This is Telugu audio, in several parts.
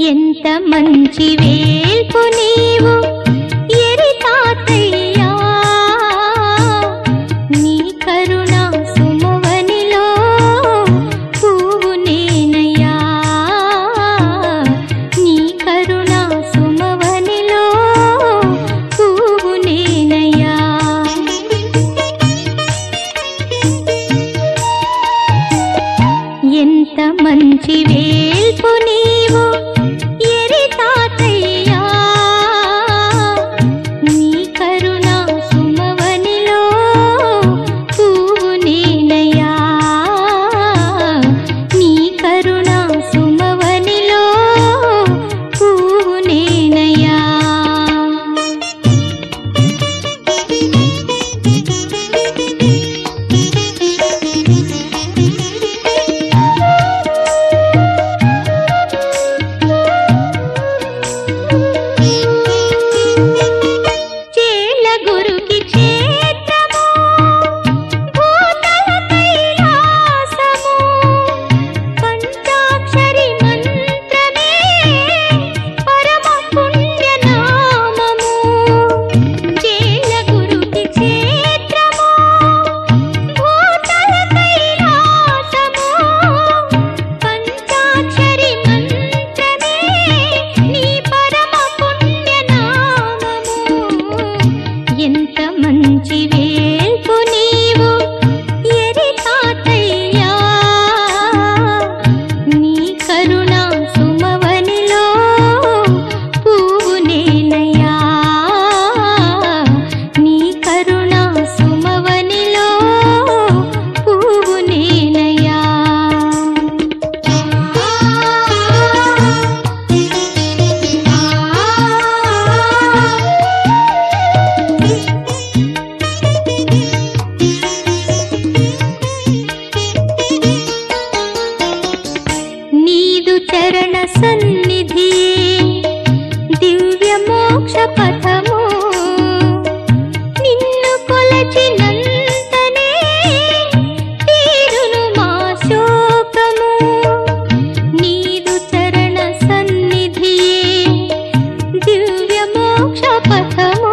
ఎంత మంచి వేల్పు నీవు ఎరి తాతయ్యా, నీ కరుణ సుమవనిలో పువ్వు నేనయ్యా, నీ కరుణ సుమవనిలో పువ్వు నేనయ్యా. ఎంత మంచి వేల్పు నీవు ఎరి తాతయ్యా, నీ కరుణ సుమవనిలో పువ్వు నేనయ్యా, నీ కరుణ సుమవనిలో పువ్వు నేనయ్యా. ఎంత మంచి వేల్పు నీవు ఎరి తాతయ్యా, నీ కరుణ సుమవనిలో పువ్వు నేనయ్యా, నీ కరుణ సుమవనిలో పువ్వు నేనయ్యా. నీదు చరణ సన్నిధియే దివ్య మోక్ష పథము, నిన్ను కొలచినంతనే తీరును మా శోకము. నీదు చరణ సన్నిధియే దివ్య మోక్ష పథము,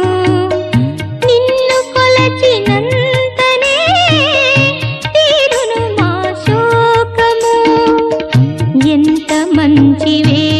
నిన్ను కొలచినంతనే తీరును మా శోకము. ఎంత మంచి